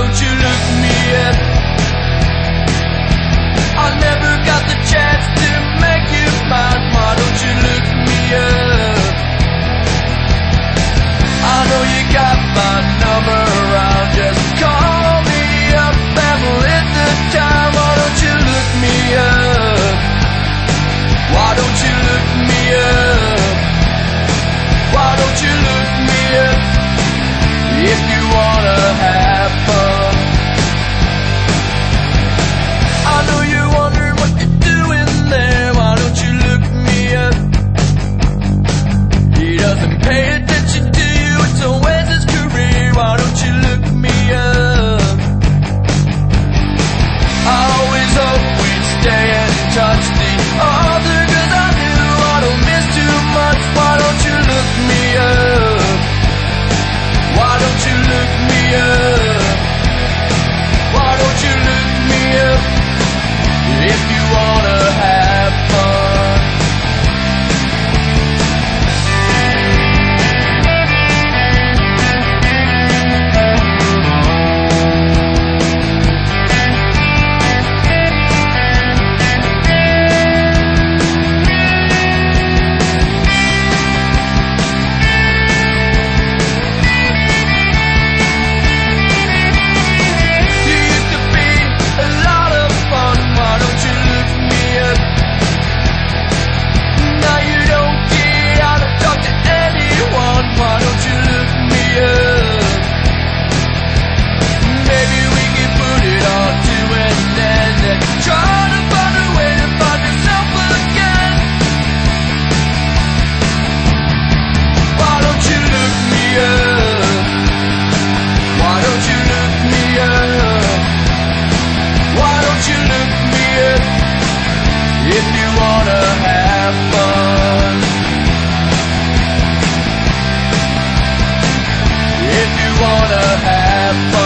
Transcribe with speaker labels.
Speaker 1: don't you look me up? I never got the chance to make you mine. Why don't you look me up? I know you got my number around. Just call me up and we'll hit the time. Why don't you look me up? Why don't you look me up? Why don't you look me up? If you wanna have fun. I know you're wondering what you're doing there. Why don't you look me up? He doesn't pay attention to you, it's always his career. Why don't you look me up? I always hope we'd stay in touch. The other girls I knew, I don't miss too much. Why don't you look me up? Why don't you look me up? Why don't you look me up? If you wanna have fun. If you wanna have fun. If you wanna have fun.